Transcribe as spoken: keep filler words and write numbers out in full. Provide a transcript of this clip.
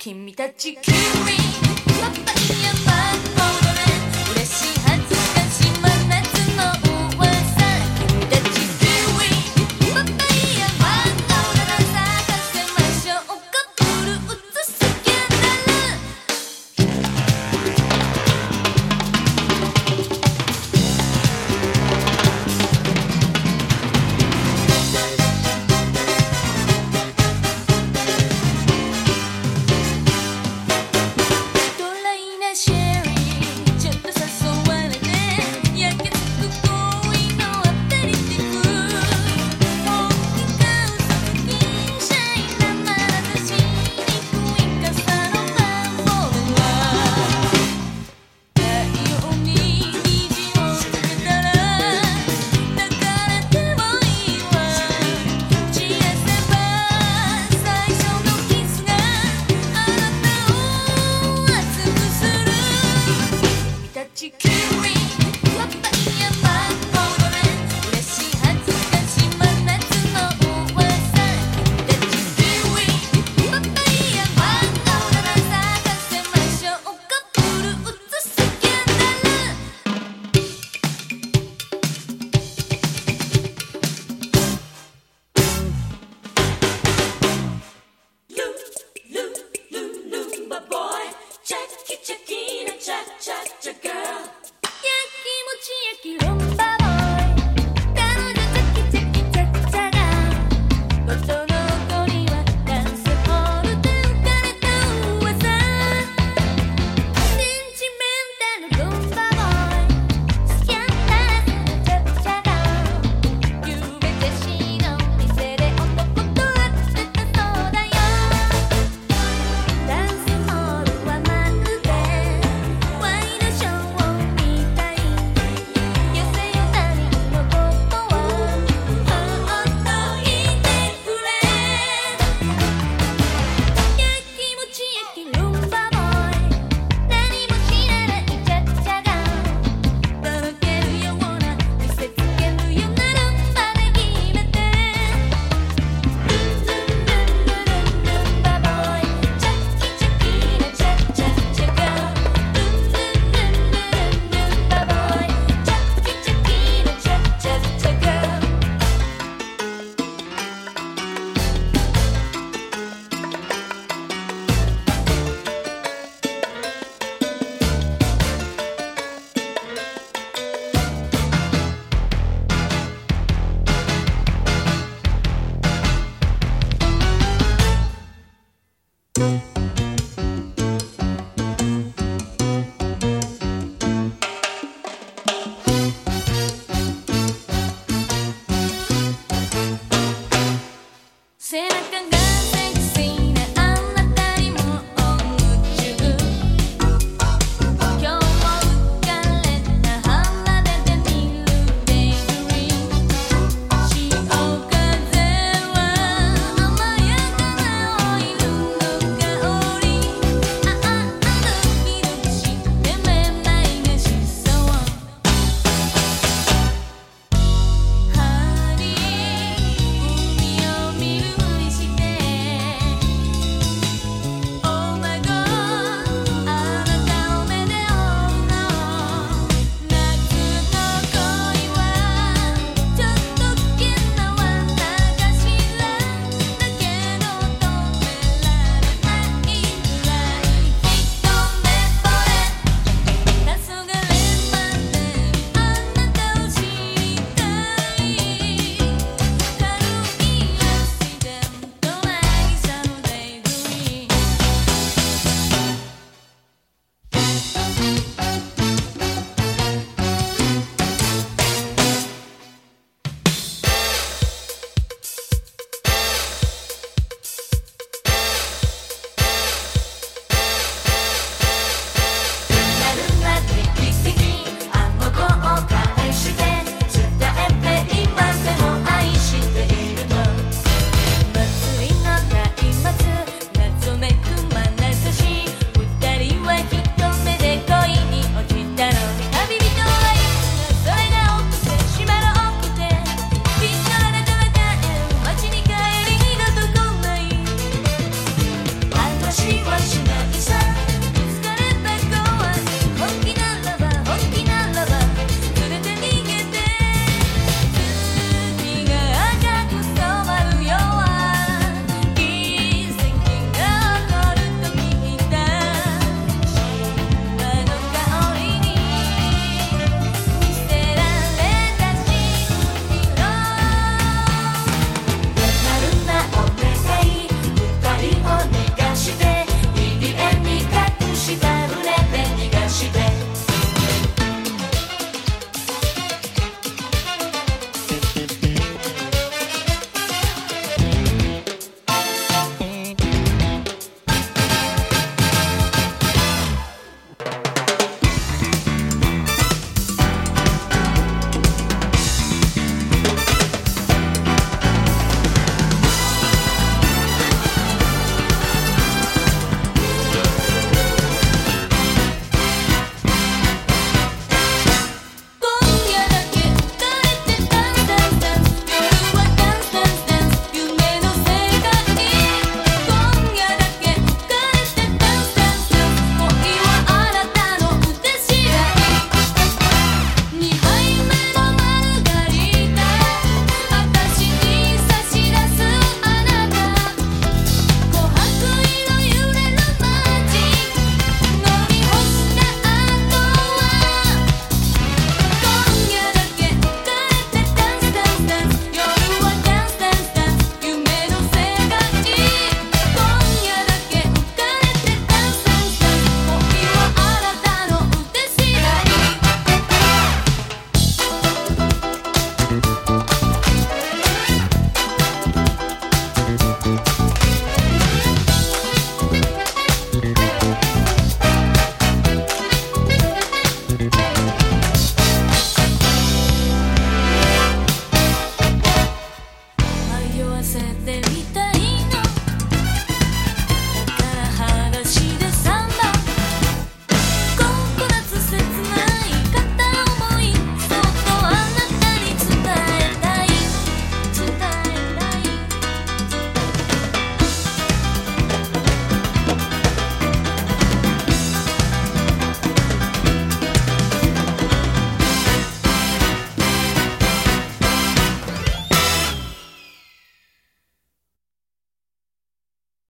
君たちキウイパパイヤマンゴードレ嬉しい恥ずかしい真夏の噂君たちキウイパパイヤマンゴードレ探せましょうかフルーツスキャンダルキウイパパイヤマンゴードレ嬉しい恥ずかしい真夏の噂君たちキウイパパイヤマンゴードレ探せましょうかフルーツスキャンダルルルルルンバボーイチャキチャキなチャチャチャガー焼きもち焼きルンバボーイ彼女チャキチャキチャキチャがことの子にはダンスホールで浮かれた噂センチメンタルルンバボーイスキャンダラスなチャキチャがゆうべ女子の店で男と会ってたそうだよダンスホールはまるでワイドショーみたい痩せよ他人のことはほっといてくれ焼きもち焼きルンバボーイ何も知らないチャッチャがとろけるような見せつけるようなルンバで決めてルンルンルンルンルンバボーイチャキチャキなチャッチャッチャがルンルンルンルンルンバボーイチャキチャキなチャッチャッチャが「